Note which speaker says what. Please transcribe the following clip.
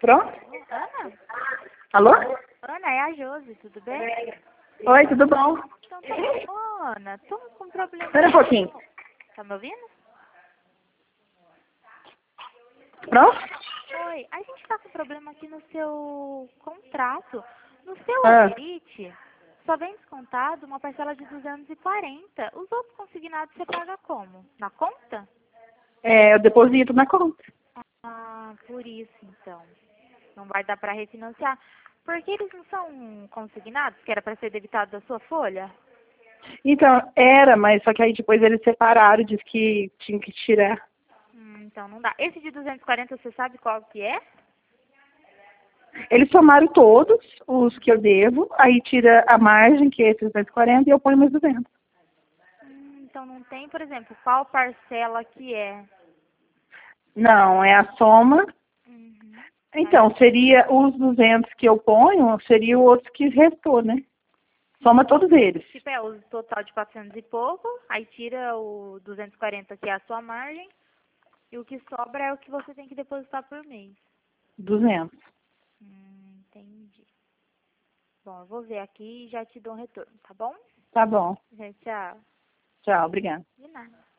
Speaker 1: Pronto?
Speaker 2: Ana?
Speaker 1: Alô?
Speaker 2: Ana, é a Josi, tudo bem?
Speaker 1: Oi, tudo bom?
Speaker 2: Então, ô, Ana, tô com problema.
Speaker 1: Espera um pouquinho.
Speaker 2: Tá me ouvindo?
Speaker 1: Pronto?
Speaker 2: Oi, a gente tá com problema aqui no seu contrato. No seu
Speaker 1: Ah.
Speaker 2: olerite, só vem descontado uma parcela de 240. Os outros consignados você paga como? Na conta?
Speaker 1: Eu deposito na conta.
Speaker 2: Ah, por isso então. Não vai dar pra refinanciar. Porque eles não são consignados, que era pra ser debitado da sua folha?
Speaker 1: Então, era, mas só que aí depois eles separaram, disse que tinha que tirar.
Speaker 2: Então não dá. Esse de 240, você sabe qual que é?
Speaker 1: Eles somaram todos os que eu devo, aí tira a margem, que é esses 240, e eu ponho mais 200.
Speaker 2: Então não tem, por exemplo, qual parcela que é?
Speaker 1: Não, é a soma.
Speaker 2: Uhum.
Speaker 1: Então, seria os 200 que eu ponho, seria o outro que restou, né? Soma todos eles.
Speaker 2: Tipo, é o total de 400 e pouco, aí tira o 240 que é a sua margem, e o que sobra é o que você tem que depositar por mês.
Speaker 1: 200.
Speaker 2: Entendi. Bom, eu vou ver aqui e já te dou um retorno, tá bom?
Speaker 1: Tá bom.
Speaker 2: Tchau.
Speaker 1: Tchau, obrigada.
Speaker 2: De nada.